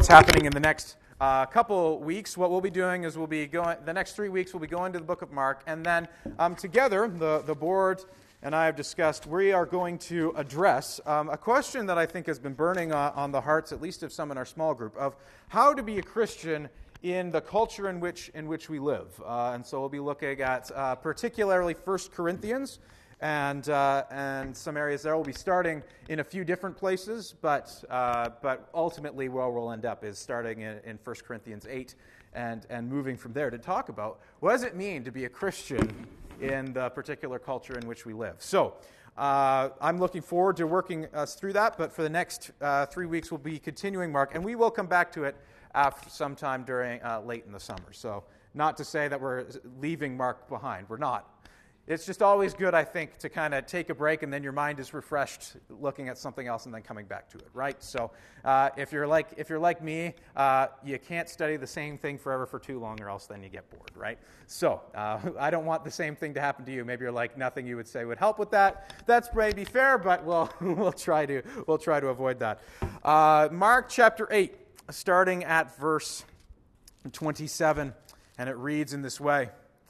what's happening in the next couple weeks. What we'll be doing is the next 3 weeks we'll be going to the book of Mark, and then together, the board and I have discussed, we are going to address a question that I think has been burning on the hearts, at least of some in our small group, of how to be a Christian in the culture in which we live. And so we'll be looking at particularly 1 Corinthians and some areas there. We'll be starting in a few different places, but ultimately where we'll end up is starting in 1 Corinthians 8 and moving from there to talk about what does it mean to be a Christian in the particular culture in which we live. So I'm looking forward to working us through that, but for the next 3 weeks we'll be continuing Mark, and we will come back to it sometime during late in the summer. So not to say that we're leaving Mark behind. We're not. It's just always good, I think, to kind of take a break and then your mind is refreshed looking at something else and then coming back to it, right? So if you're like me, you can't study the same thing forever for too long or else then you get bored, right? So I don't want the same thing to happen to you. Maybe you're like, nothing you would say would help with that. That's maybe fair, but we'll try to avoid that. Mark chapter 8, starting at verse 27, and it reads in this way.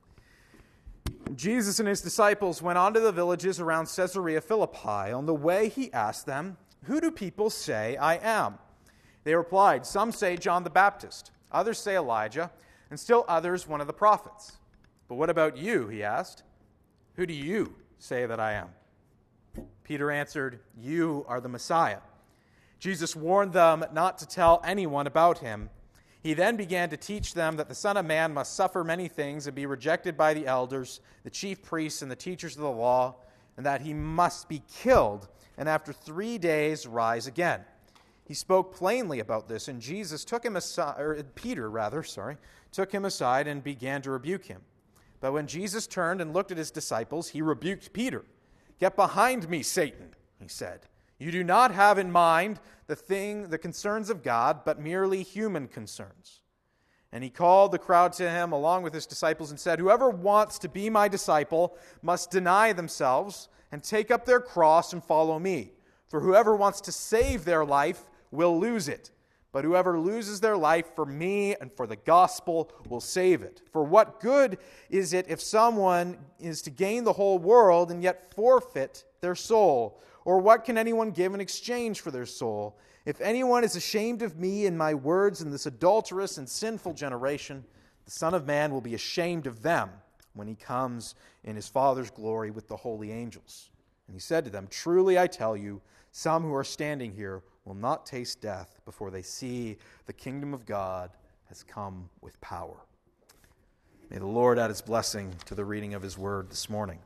Jesus and his disciples went on to the villages around Caesarea Philippi. On the way, he asked them, "Who do people say I am?" They replied, "Some say John the Baptist, others say Elijah, and still others one of the prophets." "But what about you?" he asked. "Who do you say that I am?" Peter answered, "You are the Messiah." Jesus warned them not to tell anyone about him. He then began to teach them that the Son of Man must suffer many things and be rejected by the elders, the chief priests, and the teachers of the law, and that he must be killed and after 3 days rise again. He spoke plainly about this, and Jesus took him aside, took him aside and began to rebuke him. But when Jesus turned and looked at his disciples, he rebuked Peter. "Get behind me, Satan," he said. "You do not have in mind the concerns of God, but merely human concerns." And he called the crowd to him along with his disciples and said, "Whoever wants to be my disciple must deny themselves and take up their cross and follow me. For whoever wants to save their life will lose it. But whoever loses their life for me and for the gospel will save it. For what good is it if someone is to gain the whole world and yet forfeit their soul? Or what can anyone give in exchange for their soul? If anyone is ashamed of me and my words in this adulterous and sinful generation, the Son of Man will be ashamed of them when he comes in his Father's glory with the holy angels." And he said to them, "Truly I tell you, some who are standing here will not taste death before they see the kingdom of God has come with power." May the Lord add his blessing to the reading of his word this morning.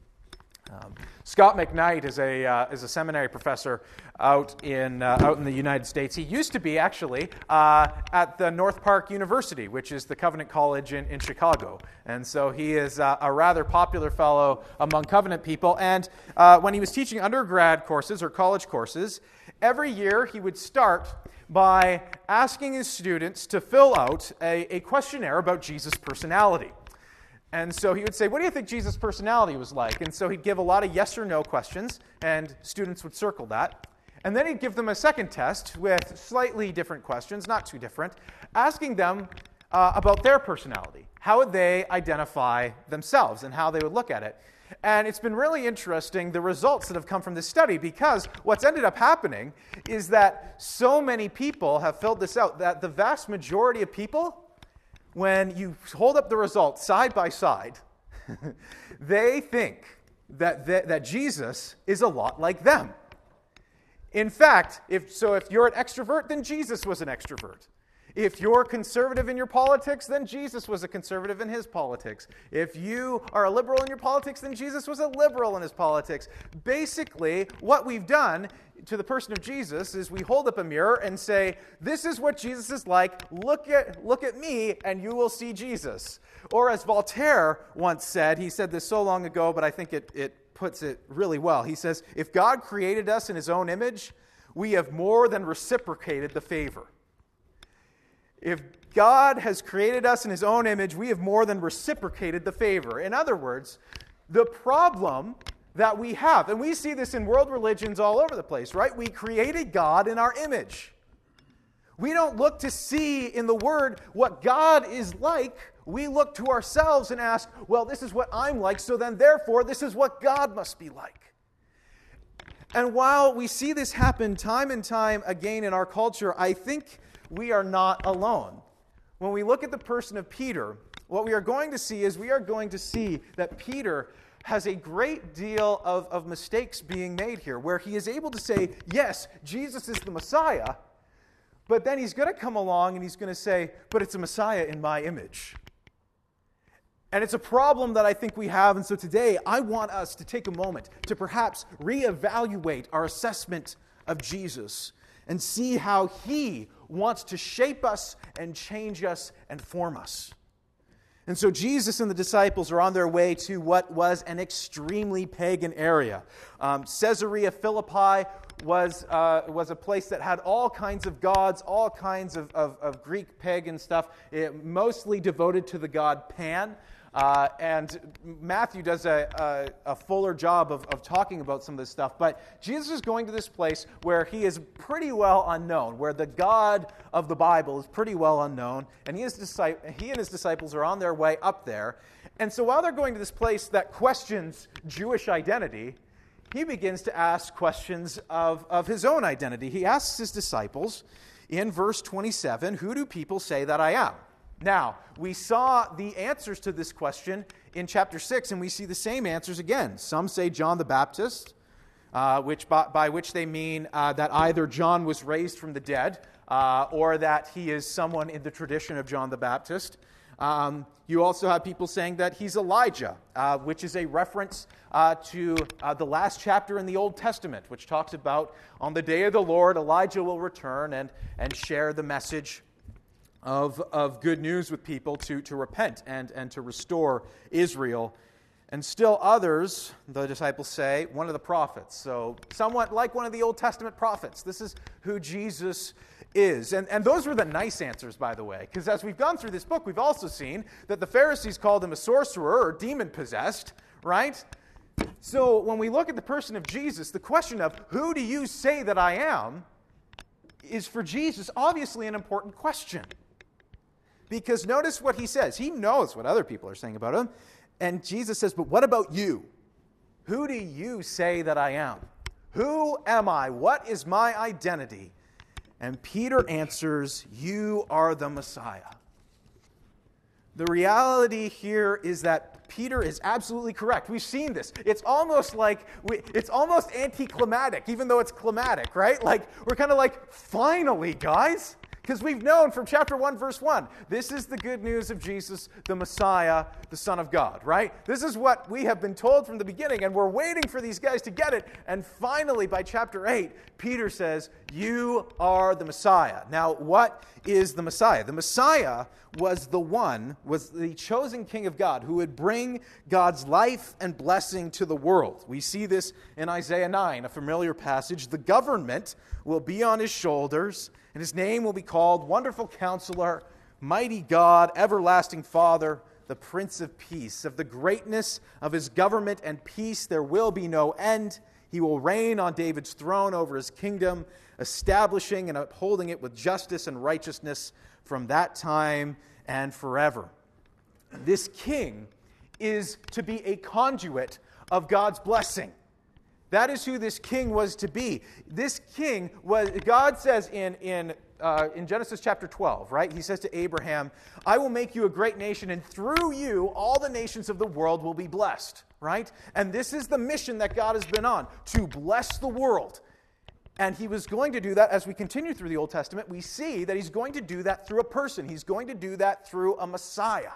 Scott McKnight is a seminary professor out in the United States. He used to be actually at the North Park University, which is the Covenant College in Chicago, and so he is a rather popular fellow among Covenant people. And when he was teaching undergrad courses or college courses, every year he would start by asking his students to fill out a questionnaire about Jesus' personality. And so he would say, "What do you think Jesus' personality was like?" And so he'd give a lot of yes or no questions, and students would circle that. And then he'd give them a second test with slightly different questions, not too different, asking them about their personality. How would they identify themselves and how they would look at it? And it's been really interesting, the results that have come from this study, because what's ended up happening is that so many people have filled this out that the vast majority of people, when you hold up the results side by side, they think that Jesus is a lot like them. In fact, if you're an extrovert, then Jesus was an extrovert. If you're conservative in your politics, then Jesus was a conservative in his politics. If you are a liberal in your politics, then Jesus was a liberal in his politics. Basically, what we've done to the person of Jesus is we hold up a mirror and say, "This is what Jesus is like. Look at me, and you will see Jesus." Or as Voltaire once said, he said this so long ago, but I think it puts it really well. He says, "If God created us in his own image, we have more than reciprocated the favor." If God has created us in his own image, we have more than reciprocated the favor. In other words, the problem that we have, and we see this in world religions all over the place, right? We created God in our image. We don't look to see in the Word what God is like. We look to ourselves and ask, well, this is what I'm like, so then therefore this is what God must be like. And while we see this happen time and time again in our culture, I think we are not alone. When we look at the person of Peter, what we are going to see is that Peter has a great deal of mistakes being made here, where he is able to say, yes, Jesus is the Messiah, but then he's going to come along and he's going to say, but it's a Messiah in my image. And it's a problem that I think we have. And so today, I want us to take a moment to perhaps reevaluate our assessment of Jesus and see how he wants to shape us and change us and form us. And so Jesus and the disciples are on their way to what was an extremely pagan area. Caesarea Philippi was a place that had all kinds of gods, all kinds of Greek pagan stuff, mostly devoted to the god Pan. And Matthew does a fuller job of talking about some of this stuff. But Jesus is going to this place where he is pretty well unknown, where the God of the Bible is pretty well unknown, and he and his disciples are on their way up there. And so while they're going to this place that questions Jewish identity, he begins to ask questions of his own identity. He asks his disciples in verse 27, "Who do people say that I am?" Now, we saw the answers to this question in chapter 6, and we see the same answers again. Some say John the Baptist, by which they mean that either John was raised from the dead or that he is someone in the tradition of John the Baptist. You also have people saying that he's Elijah, which is a reference to the last chapter in the Old Testament, which talks about on the day of the Lord, Elijah will return and share the message of good news with people to repent and to restore Israel. And still others, the disciples say, one of the prophets. So somewhat like one of the Old Testament prophets. This is who Jesus is. And those were the nice answers, by the way, because as we've gone through this book, we've also seen that the Pharisees called him a sorcerer or demon-possessed, right? So when we look at the person of Jesus, the question of, who do you say that I am, is for Jesus obviously an important question. Because notice what he says. He knows what other people are saying about him. And Jesus says, but what about you? Who do you say that I am? Who am I? What is my identity? And Peter answers, you are the Messiah. The reality here is that Peter is absolutely correct. We've seen this. It's almost anticlimactic, even though it's climatic, right? Like, we're kind of like, finally, guys. Because we've known from chapter 1, verse 1, this is the good news of Jesus, the Messiah, the Son of God, right? This is what we have been told from the beginning, and we're waiting for these guys to get it. And finally, by chapter 8, Peter says, you are the Messiah. Now, what is the Messiah? The Messiah was the chosen King of God who would bring God's life and blessing to the world. We see this in Isaiah 9, a familiar passage. The government will be on his shoulders, and his name will be called Wonderful Counselor, Mighty God, Everlasting Father, the Prince of Peace. Of the greatness of his government and peace there will be no end. He will reign on David's throne over his kingdom, establishing and upholding it with justice and righteousness from that time and forever. This king is to be a conduit of God's blessing. That is who this king was to be. This king was, God says in Genesis chapter 12, right? He says to Abraham, I will make you a great nation, and through you all the nations of the world will be blessed, right? And this is the mission that God has been on, to bless the world. And he was going to do that as we continue through the Old Testament. We see that he's going to do that through a person. He's going to do that through a Messiah.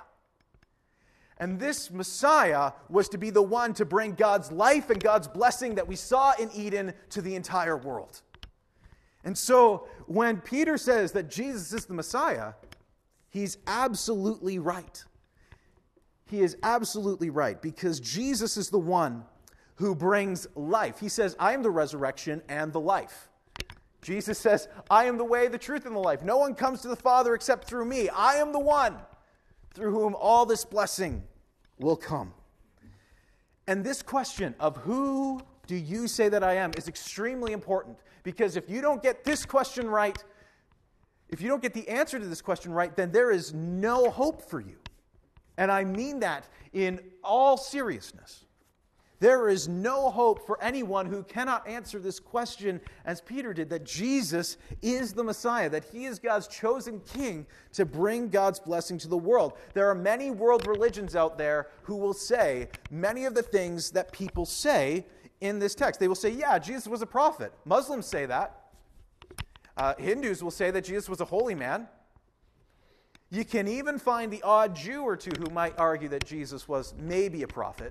And this Messiah was to be the one to bring God's life and God's blessing that we saw in Eden to the entire world. And so when Peter says that Jesus is the Messiah, he's absolutely right. He is absolutely right, because Jesus is the one who brings life. He says, I am the resurrection and the life. Jesus says, I am the way, the truth, and the life. No one comes to the Father except through me. I am the one through whom all this blessing will come. And this question of who do you say that I am is extremely important, because if you don't get this question right, if you don't get the answer to this question right, then there is no hope for you. And I mean that in all seriousness. There is no hope for anyone who cannot answer this question as Peter did, that Jesus is the Messiah, that he is God's chosen king to bring God's blessing to the world. There are many world religions out there who will say many of the things that people say in this text. They will say, yeah, Jesus was a prophet. Muslims say that. Hindus will say that Jesus was a holy man. You can even find the odd Jew or two who might argue that Jesus was maybe a prophet.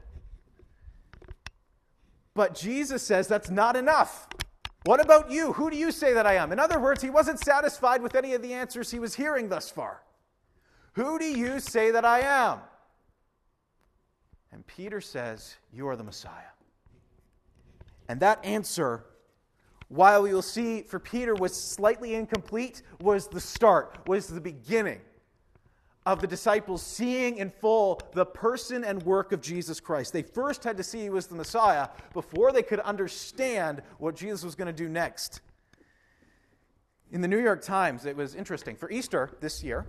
But Jesus says that's not enough. What about you? Who do you say that I am? In other words, he wasn't satisfied with any of the answers he was hearing thus far. Who do you say that I am? And Peter says, you are the Messiah. And that answer, while we will see for Peter was slightly incomplete, was the start, was the beginning of the disciples seeing in full the person and work of Jesus Christ. They first had to see he was the Messiah before they could understand what Jesus was going to do next. In the New York Times, it was interesting. For Easter this year,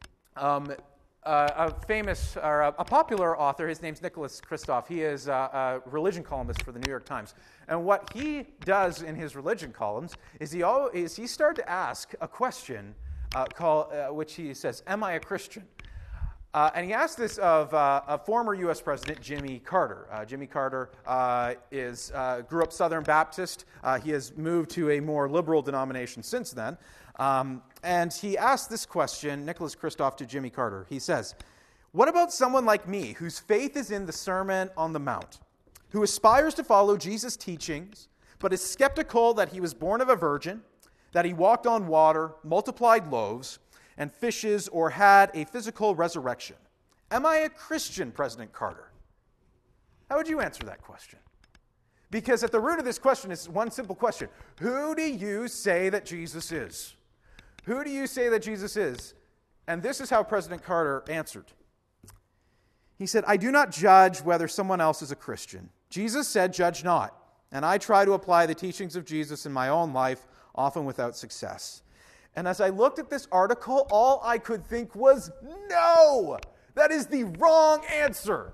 a popular author, his name's Nicholas Kristof. He is a religion columnist for the New York Times. And what he does in his religion columns is he started to ask a question which he says, am I a Christian? And he asked this of former U.S. President Jimmy Carter. Jimmy Carter grew up Southern Baptist. He has moved to a more liberal denomination since then. And he asked this question, Nicholas Kristof, to Jimmy Carter. He says, what about someone like me whose faith is in the Sermon on the Mount, who aspires to follow Jesus' teachings, but is skeptical that he was born of a virgin, that he walked on water, multiplied loaves and fishes, or had a physical resurrection? Am I a Christian, President Carter? How would you answer that question? Because at the root of this question is one simple question. Who do you say that Jesus is? Who do you say that Jesus is? And this is how President Carter answered. He said, I do not judge whether someone else is a Christian. Jesus said, judge not. And I try to apply the teachings of Jesus in my own life, often without success. And as I looked at this article, all I could think was, no! That is the wrong answer.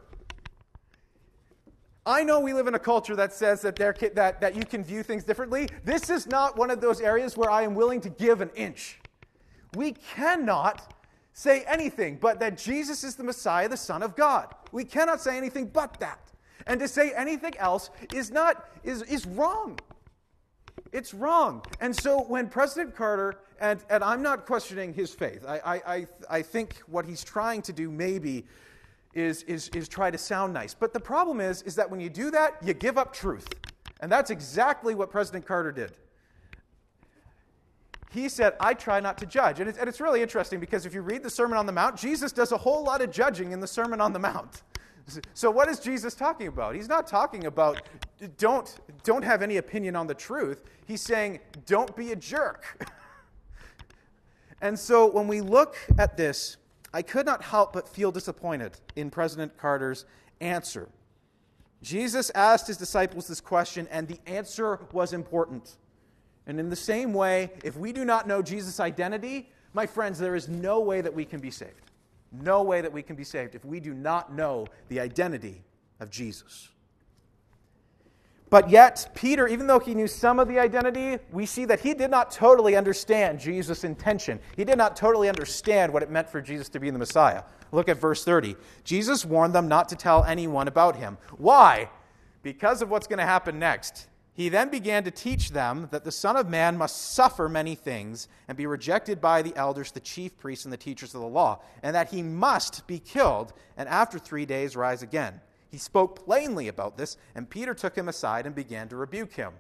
I know we live in a culture that says that you can view things differently. This is not one of those areas where I am willing to give an inch. We cannot say anything but that Jesus is the Messiah, the Son of God. We cannot say anything but that. And to say anything else is wrong. It's wrong. And so when President Carter, and I'm not questioning his faith, I think what he's trying to do maybe is try to sound nice. But the problem is that when you do that, you give up truth. And that's exactly what President Carter did. He said, I try not to judge. And it's really interesting because if you read the Sermon on the Mount, Jesus does a whole lot of judging in the Sermon on the Mount. So what is Jesus talking about? He's not talking about don't have any opinion on the truth. He's saying don't be a jerk. And so when we look at this, I could not help but feel disappointed in President Carter's answer. Jesus asked his disciples this question, and the answer was important. And in the same way, if we do not know Jesus' identity, my friends, there is no way that we can be saved. No way that we can be saved if we do not know the identity of Jesus. But yet, Peter, even though he knew some of the identity, we see that he did not totally understand Jesus' intention. He did not totally understand what it meant for Jesus to be the Messiah. Look at verse 30. Jesus warned them not to tell anyone about him. Why? Because of what's going to happen next. He then began to teach them that the Son of Man must suffer many things and be rejected by the elders, the chief priests, and the teachers of the law, and that he must be killed and after 3 days rise again. He spoke plainly about this, and Peter took him aside and began to rebuke him.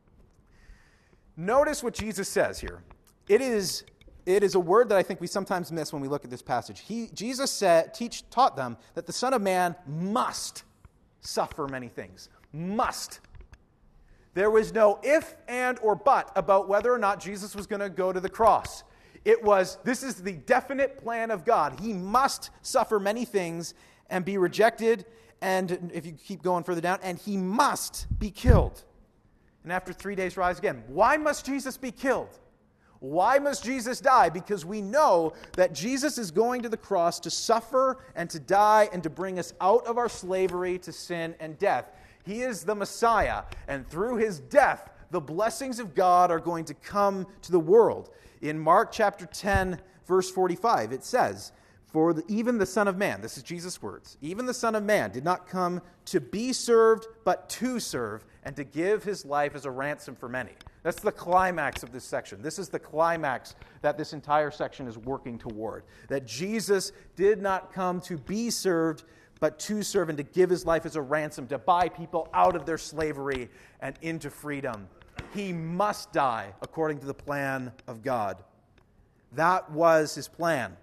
Notice what Jesus says here. It is a word that I think we sometimes miss when we look at this passage. Jesus taught them that the Son of Man must suffer many things. Must. There was no if, and, or but about whether or not Jesus was going to go to the cross. This is the definite plan of God. He must suffer many things and be rejected, and if you keep going further down, and he must be killed. And after 3 days rise again. Why must Jesus be killed? Why must Jesus die? Because we know that Jesus is going to the cross to suffer and to die and to bring us out of our slavery to sin and death. He is the Messiah, and through his death, the blessings of God are going to come to the world. In Mark chapter 10, verse 45, it says, even the Son of Man, this is Jesus' words, even the Son of Man did not come to be served, but to serve, and to give his life as a ransom for many. That's the climax of this section. This is the climax that this entire section is working toward. That Jesus did not come to be served, but to serve and to give his life as a ransom, to buy people out of their slavery and into freedom. He must die according to the plan of God. That was his plan.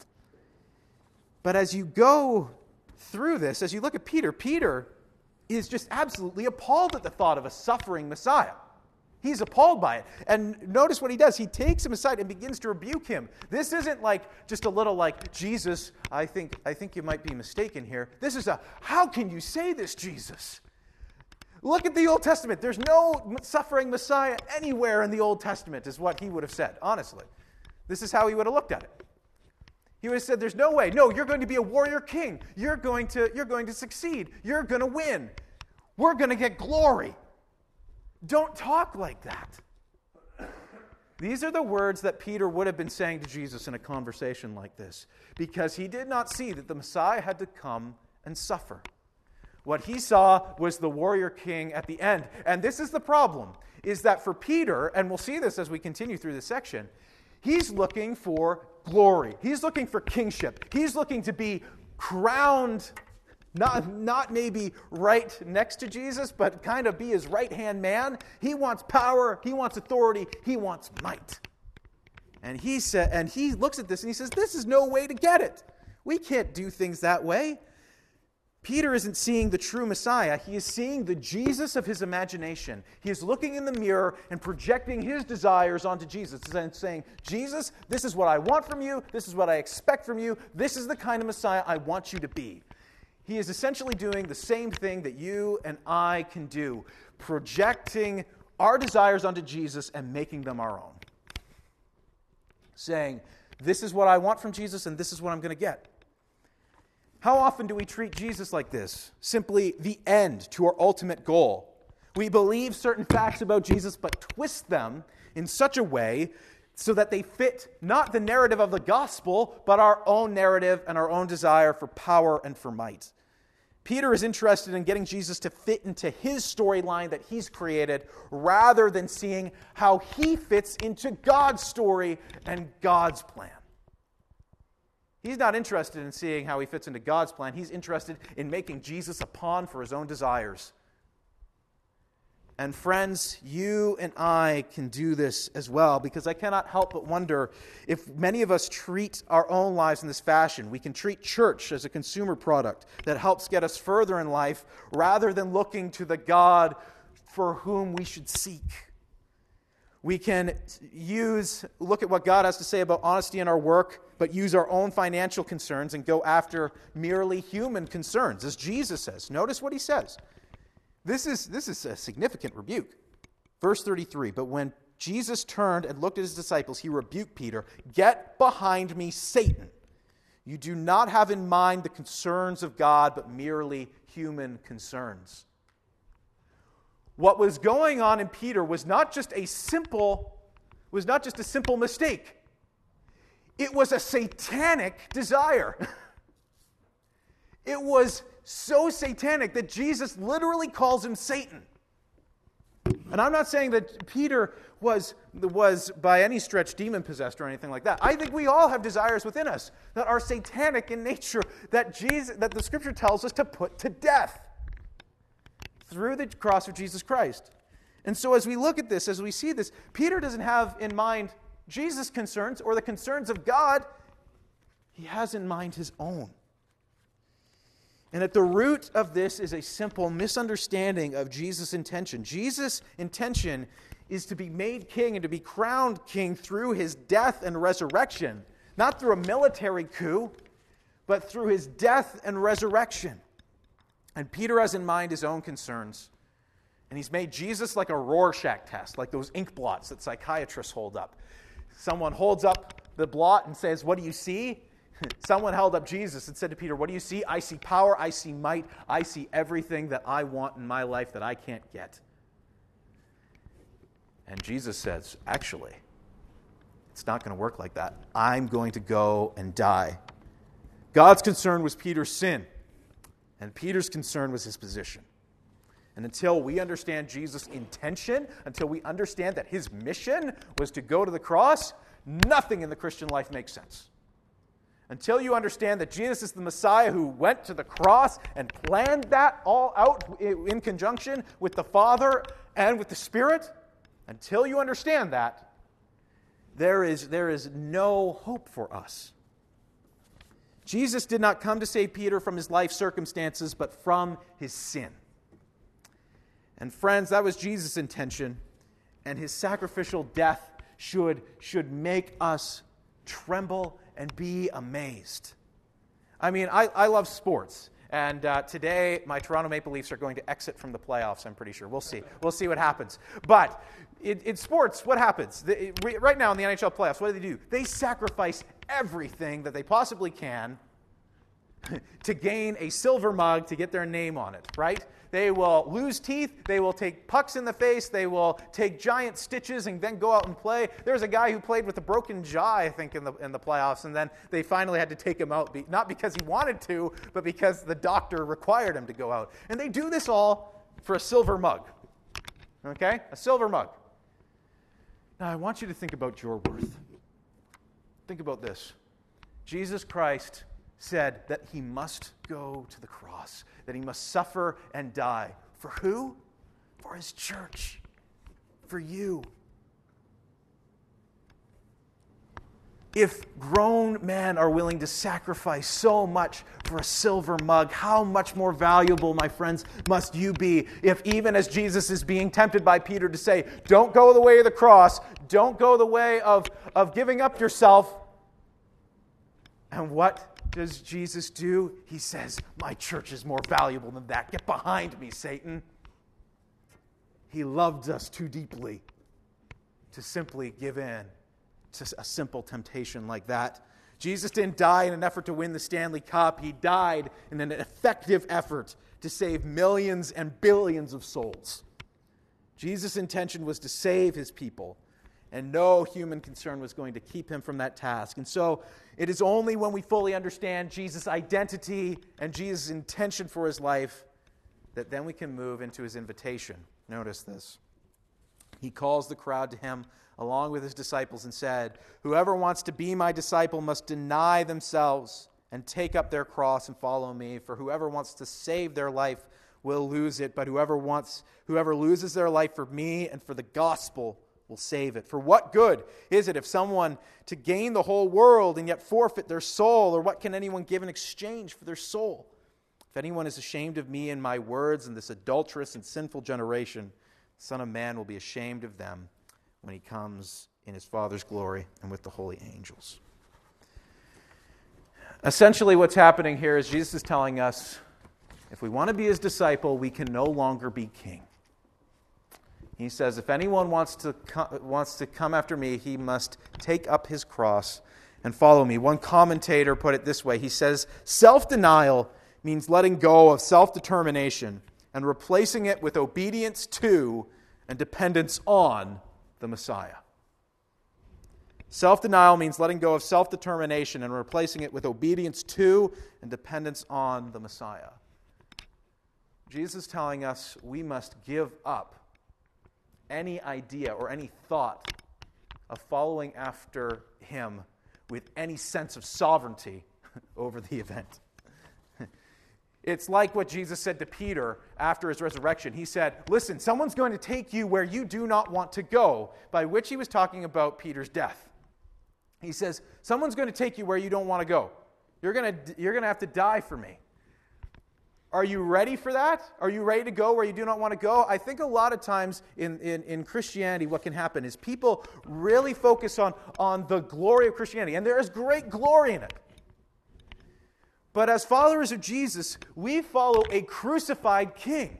But as you go through this, as you look at Peter, Peter is just absolutely appalled at the thought of a suffering Messiah. He's appalled by it. And notice what he does. He takes him aside and begins to rebuke him. This isn't like just a little like, Jesus, I think you might be mistaken here. This is how can you say this, Jesus? Look at the Old Testament. There's no suffering Messiah anywhere in the Old Testament, is what he would have said, honestly. This is how he would have looked at it. He would have said, there's no way. No, you're going to be a warrior king. You're going to succeed. You're going to win. We're going to get glory. Don't talk like that. These are the words that Peter would have been saying to Jesus in a conversation like this, because he did not see that the Messiah had to come and suffer. What he saw was the warrior king at the end. And this is the problem, is that for Peter, and we'll see this as we continue through this section, he's looking for glory. He's looking for kingship. He's looking to be crowned, not maybe right next to Jesus, but kind of be his right-hand man. He wants power. He wants authority. He wants might. And he looks at this and he says, this is no way to get it. We can't do things that way. Peter isn't seeing the true Messiah. He is seeing the Jesus of his imagination. He is looking in the mirror and projecting his desires onto Jesus and saying, Jesus, this is what I want from you. This is what I expect from you. This is the kind of Messiah I want you to be. He is essentially doing the same thing that you and I can do, projecting our desires onto Jesus and making them our own. Saying, this is what I want from Jesus and this is what I'm going to get. How often do we treat Jesus like this? Simply the end to our ultimate goal. We believe certain facts about Jesus, but twist them in such a way so that they fit not the narrative of the gospel, but our own narrative and our own desire for power and for might. Peter is interested in getting Jesus to fit into his storyline that he's created, rather than seeing how he fits into God's story and God's plan. He's not interested in seeing how he fits into God's plan. He's interested in making Jesus a pawn for his own desires. And friends, you and I can do this as well, because I cannot help but wonder if many of us treat our own lives in this fashion. We can treat church as a consumer product that helps get us further in life, rather than looking to the God for whom we should seek. We can look at what God has to say about honesty in our work, but use our own financial concerns and go after merely human concerns, as Jesus says. Notice what he says. This is a significant rebuke. Verse 33, but when Jesus turned and looked at his disciples, he rebuked Peter. Get behind me, Satan. You do not have in mind the concerns of God, but merely human concerns. What was going on in Peter was not just a simple mistake. It was a satanic desire. It was so satanic that Jesus literally calls him Satan. And I'm not saying that Peter was by any stretch demon-possessed or anything like that. I think we all have desires within us that are satanic in nature, that the Scripture tells us to put to death through the cross of Jesus Christ. And so as we look at this, as we see this, Peter doesn't have in mind Jesus' concerns or the concerns of God. He has in mind his own. And at the root of this is a simple misunderstanding of Jesus' intention. Jesus' intention is to be made king and to be crowned king through his death and resurrection. Not through a military coup, but through his death and resurrection. And Peter has in mind his own concerns. And he's made Jesus like a Rorschach test, like those ink blots that psychiatrists hold up. Someone holds up the blot and says, "What do you see?" Someone held up Jesus and said to Peter, "What do you see?" "I see power, I see might, I see everything that I want in my life that I can't get." And Jesus says, "Actually, it's not going to work like that. I'm going to go and die." God's concern was Peter's sin, and Peter's concern was his position. And until we understand Jesus' intention, until we understand that his mission was to go to the cross, nothing in the Christian life makes sense. Until you understand that Jesus is the Messiah who went to the cross and planned that all out in conjunction with the Father and with the Spirit, until you understand that, there is no hope for us. Jesus did not come to save Peter from his life circumstances, but from his sin. And friends, that was Jesus' intention, and his sacrificial death should make us tremble and be amazed. I mean, I love sports, and today my Toronto Maple Leafs are going to exit from the playoffs, I'm pretty sure. We'll see. We'll see what happens. But in sports, what happens? Right now in the NHL playoffs, what do? They sacrifice everything that they possibly can to gain a silver mug to get their name on it, right? They will lose teeth, they will take pucks in the face, they will take giant stitches and then go out and play. There's a guy who played with a broken jaw, I think, in the playoffs, and then they finally had to take him out, not because he wanted to, but because the doctor required him to go out. And they do this all for a silver mug, okay? A silver mug. Now, I want you to think about your worth. Think about this. Jesus Christ said that he must go to the cross, that he must suffer and die. For who? For his church. For you. If grown men are willing to sacrifice so much for a silver mug, how much more valuable, my friends, must you be if even as Jesus is being tempted by Peter to say, don't go the way of the cross, don't go the way of giving up yourself. And what does Jesus do? He says, my church is more valuable than that. Get behind me, Satan. He loved us too deeply to simply give in to a simple temptation like that. Jesus didn't die in an effort to win the Stanley Cup. He died in an effective effort to save millions and billions of souls. Jesus' intention was to save his people, and no human concern was going to keep him from that task. And so it is only when we fully understand Jesus' identity and Jesus' intention for his life that then we can move into his invitation. Notice this. He calls the crowd to him along with his disciples and said, whoever wants to be my disciple must deny themselves and take up their cross and follow me. For whoever wants to save their life will lose it, but whoever loses their life for me and for the gospel will save it. For what good is it if someone to gain the whole world and yet forfeit their soul? Or what can anyone give in exchange for their soul? If anyone is ashamed of me and my words in this adulterous and sinful generation, the Son of Man will be ashamed of them when he comes in his Father's glory and with the holy angels. Essentially what's happening here is Jesus is telling us, if we want to be his disciple, we can no longer be king. He says, if anyone wants to come after me, he must take up his cross and follow me. One commentator put it this way. He says, self-denial means letting go of self-determination and replacing it with obedience to and dependence on the Messiah. Self-denial means letting go of self-determination and replacing it with obedience to and dependence on the Messiah. Jesus is telling us we must give up any idea or any thought of following after him with any sense of sovereignty over the event. It's like what Jesus said to Peter after his resurrection. He said, listen, someone's going to take you where you do not want to go, by which he was talking about Peter's death. He says, someone's going to take you where you don't want to go. You're going to have to die for me. Are you ready for that? Are you ready to go where you do not want to go? I think a lot of times in Christianity, what can happen is people really focus on the glory of Christianity, and there is great glory in it. But as followers of Jesus, we follow a crucified king.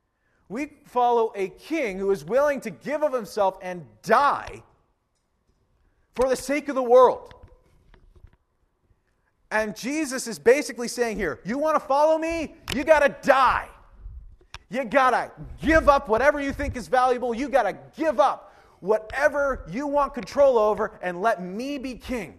We follow a king who is willing to give of himself and die for the sake of the world. And Jesus is basically saying here, you want to follow me? You got to die. You got to give up whatever you think is valuable. You got to give up whatever you want control over and let me be king.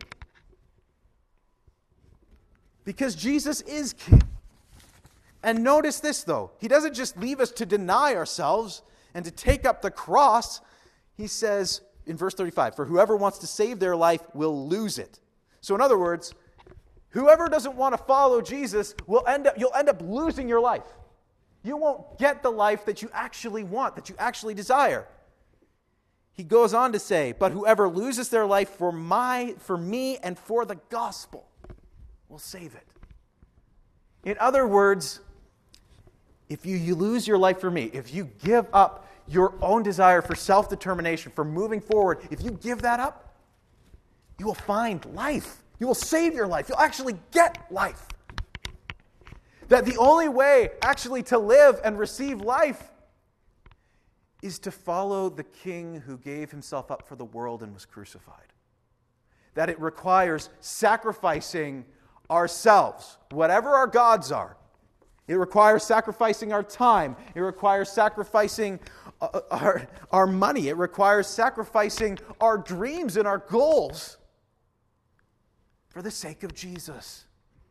Because Jesus is king. And notice this, though. He doesn't just leave us to deny ourselves and to take up the cross. He says in verse 35, for whoever wants to save their life will lose it. So in other words, whoever doesn't want to follow Jesus you'll end up losing your life. You won't get the life that you actually want, that you actually desire. He goes on to say, but whoever loses their life for me and for the gospel will save it. In other words, if you lose your life for me, if you give up your own desire for self-determination, for moving forward, if you give that up, you will find life. You will save your life. You'll actually get life. That the only way actually to live and receive life is to follow the King who gave himself up for the world and was crucified. That it requires sacrificing ourselves, whatever our gods are. It requires sacrificing our time. It requires sacrificing our money. It requires sacrificing our dreams and our goals for the sake of Jesus.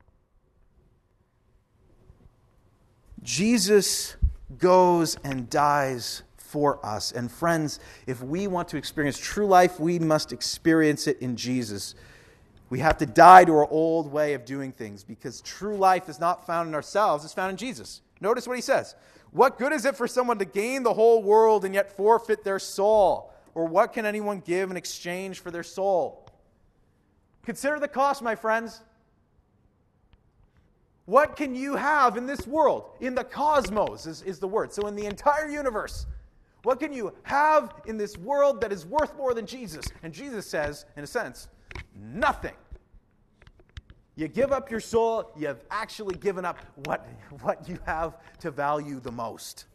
Jesus goes and dies for us. And friends, if we want to experience true life, we must experience it in Jesus. We have to die to our old way of doing things because true life is not found in ourselves, it's found in Jesus. Notice what he says. What good is it for someone to gain the whole world and yet forfeit their soul? Or what can anyone give in exchange for their soul? Consider the cost, my friends. What can you have in this world? In the cosmos is the word. So in the entire universe, what can you have in this world that is worth more than Jesus? And Jesus says, in a sense, nothing. You give up your soul, you've actually given up what you have to value the most.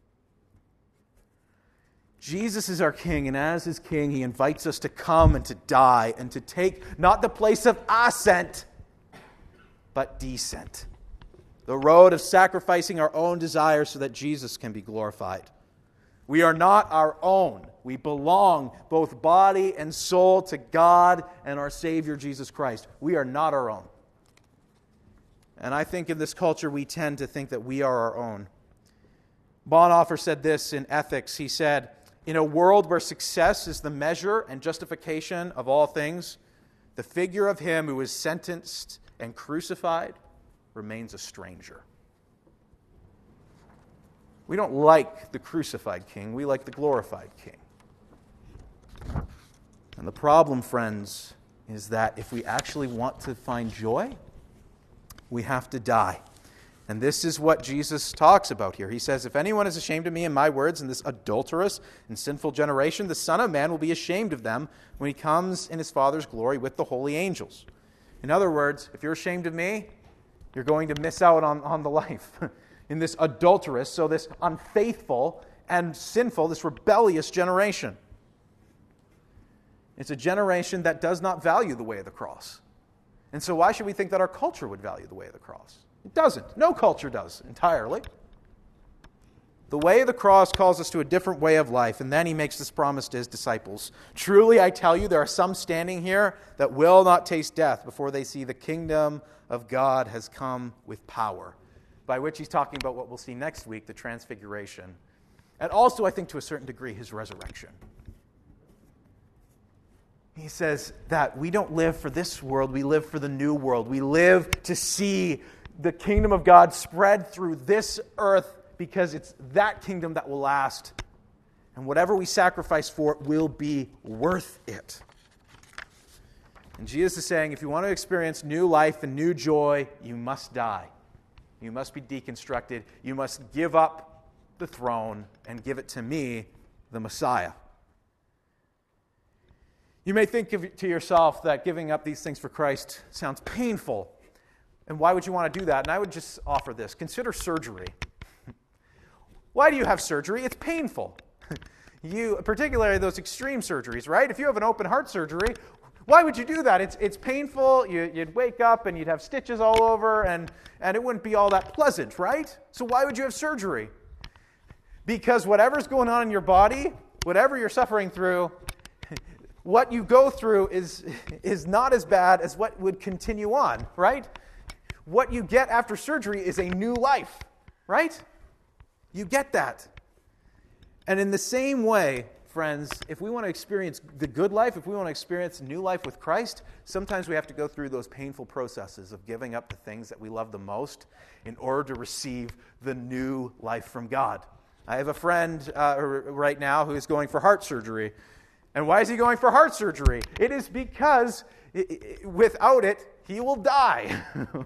Jesus is our King, and as his King, he invites us to come and to die and to take not the place of ascent, but descent. The road of sacrificing our own desires so that Jesus can be glorified. We are not our own. We belong, both body and soul, to God and our Savior, Jesus Christ. We are not our own. And I think in this culture we tend to think that we are our own. Bonhoeffer said this in Ethics. He said, in a world where success is the measure and justification of all things, the figure of him who is sentenced and crucified remains a stranger. We don't like the crucified King. We like the glorified King. And the problem, friends, is that if we actually want to find joy, we have to die. And this is what Jesus talks about here. He says, if anyone is ashamed of me and my words in this adulterous and sinful generation, the Son of Man will be ashamed of them when he comes in his Father's glory with the holy angels. In other words, if you're ashamed of me, you're going to miss out on the life in this adulterous, so this unfaithful and sinful, this rebellious generation. It's a generation that does not value the way of the cross. And so why should we think that our culture would value the way of the cross? It doesn't. No culture does entirely. The way of the cross calls us to a different way of life, and then he makes this promise to his disciples. Truly, I tell you, there are some standing here that will not taste death before they see the kingdom of God has come with power. By which he's talking about what we'll see next week, the transfiguration. And also, I think to a certain degree, his resurrection. He says that we don't live for this world, we live for the new world. We live to see the kingdom of God spread through this earth because it's that kingdom that will last. And whatever we sacrifice for it will be worth it. And Jesus is saying, if you want to experience new life and new joy, you must die. You must be deconstructed. You must give up the throne and give it to me, the Messiah. You may think to yourself that giving up these things for Christ sounds painful. And why would you want to do that? And I would just offer this. Consider surgery. Why do you have surgery? It's painful. Particularly those extreme surgeries, right? If you have an open heart surgery, Why would you do that? It's painful. You'd wake up and you'd have stitches all over, and it wouldn't be all that pleasant, right? So why would you have surgery? Because whatever's going on in your body, whatever you're suffering through, what you go through is not as bad as what would continue on, right? What you get after surgery is a new life, right? You get that. And in the same way, friends, if we want to experience the good life, if we want to experience new life with Christ, sometimes we have to go through those painful processes of giving up the things that we love the most in order to receive the new life from God. I have a friend right now who is going for heart surgery. And why is he going for heart surgery? It is because without it, he will die.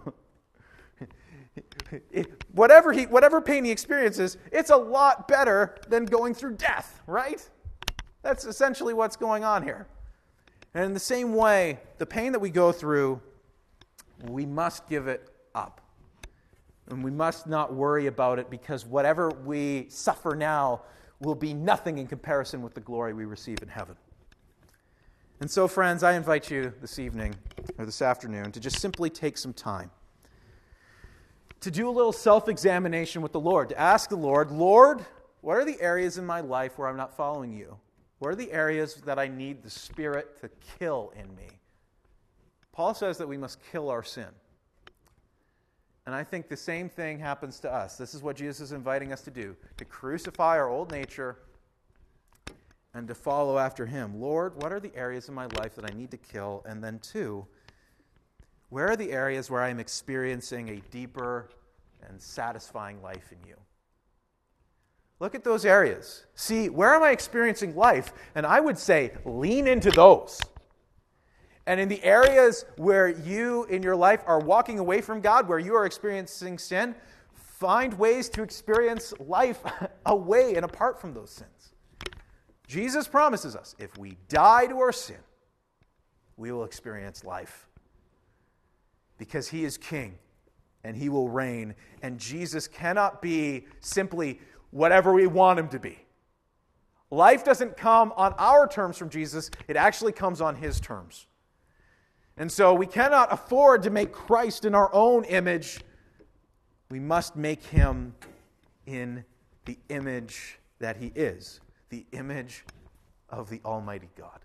Whatever pain he experiences, it's a lot better than going through death, right? That's essentially what's going on here. And in the same way, the pain that we go through, we must give it up. And we must not worry about it, because whatever we suffer now will be nothing in comparison with the glory we receive in heaven. And so, friends, I invite you this evening, or this afternoon, to just simply take some time to do a little self-examination with the Lord, to ask the Lord, Lord, what are the areas in my life where I'm not following you? What are the areas that I need the Spirit to kill in me? Paul says that we must kill our sin. And I think the same thing happens to us. This is what Jesus is inviting us to do, to crucify our old nature and to follow after him. Lord, what are the areas in my life that I need to kill? And then 2, where are the areas where I'm experiencing a deeper and satisfying life in you? Look at those areas. See, where am I experiencing life? And I would say, lean into those. And in the areas where you in your life are walking away from God, where you are experiencing sin, find ways to experience life away and apart from those sins. Jesus promises us, if we die to our sin, we will experience life. Because he is king and he will reign. And Jesus cannot be simply whatever we want him to be. Life doesn't come on our terms from Jesus. It actually comes on his terms. And so we cannot afford to make Christ in our own image. We must make him in the image that he is, the image of the Almighty God.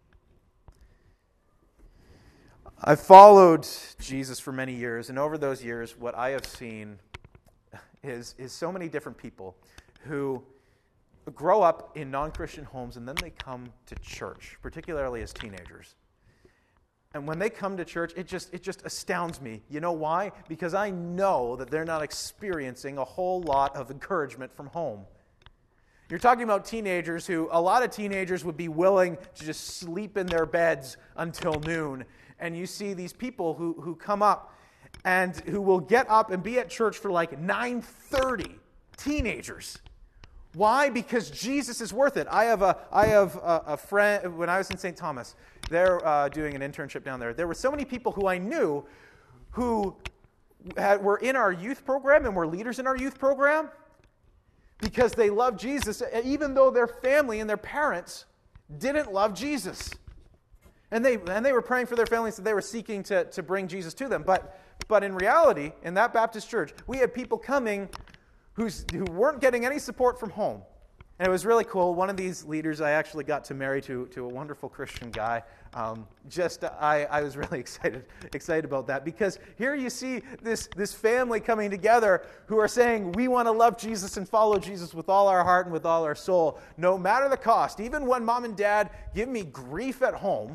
I've followed Jesus for many years, and over those years, what I have seen is so many different people who grow up in non-Christian homes, and then they come to church, particularly as teenagers. And when they come to church, it just astounds me. You know why? Because I know that they're not experiencing a whole lot of encouragement from home. You're talking about teenagers who, a lot of teenagers would be willing to just sleep in their beds until noon. And you see these people who come up and who will get up and be at church for like 9:30. Teenagers. Why? Because Jesus is worth it. I have a friend, when I was in St. Thomas, they're doing an internship down there. There were so many people who I knew who were in our youth program and were leaders in our youth program because they loved Jesus, even though their family and their parents didn't love Jesus. And they were praying for their families, that they were seeking to bring Jesus to them. But in reality, in that Baptist church, we had people coming who weren't getting any support from home. And it was really cool. One of these leaders I actually got to marry to a wonderful Christian guy. I was really excited about that, because here you see this family coming together who are saying, we want to love Jesus and follow Jesus with all our heart and with all our soul, no matter the cost. Even when mom and dad give me grief at home,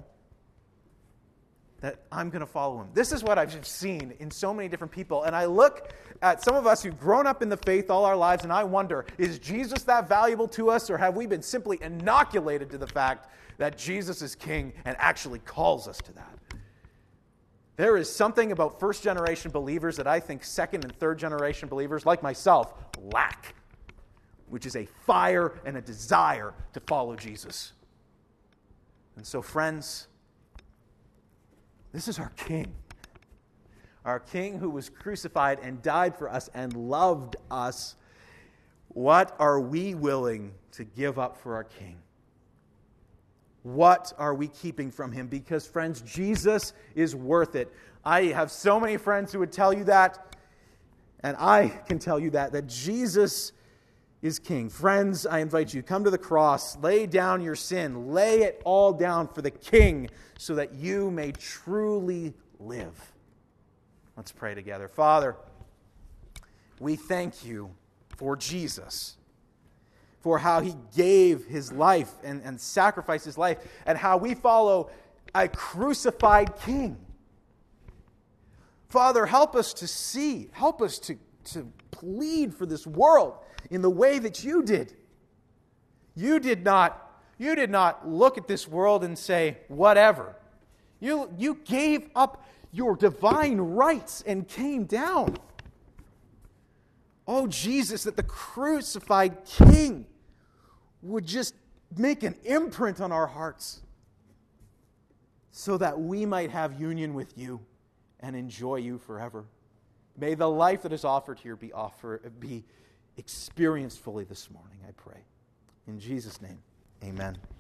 that I'm going to follow him. This is what I've seen in so many different people. And I look at some of us who've grown up in the faith all our lives, and I wonder, is Jesus that valuable to us, or have we been simply inoculated to the fact that Jesus is king and actually calls us to that? There is something about first-generation believers that I think second- and third-generation believers, like myself, lack, which is a fire and a desire to follow Jesus. And so, friends, this is our King. Our King who was crucified and died for us and loved us. What are we willing to give up for our King? What are we keeping from him? Because, friends, Jesus is worth it. I have so many friends who would tell you that, and I can tell you that Jesus is king. Friends, I invite you, come to the cross, lay down your sin, lay it all down for the king so that you may truly live. Let's pray together. Father, we thank you for Jesus, for how he gave his life and sacrificed his life, and how we follow a crucified king. Father, help us to see, help us to plead for this world in the way that you did. You did not look at this world and say, whatever. You gave up your divine rights and came down. Oh, Jesus, that the crucified king would just make an imprint on our hearts so that we might have union with you and enjoy you forever. May the life that is offered here be experienced fully this morning, I pray. In Jesus' name, amen.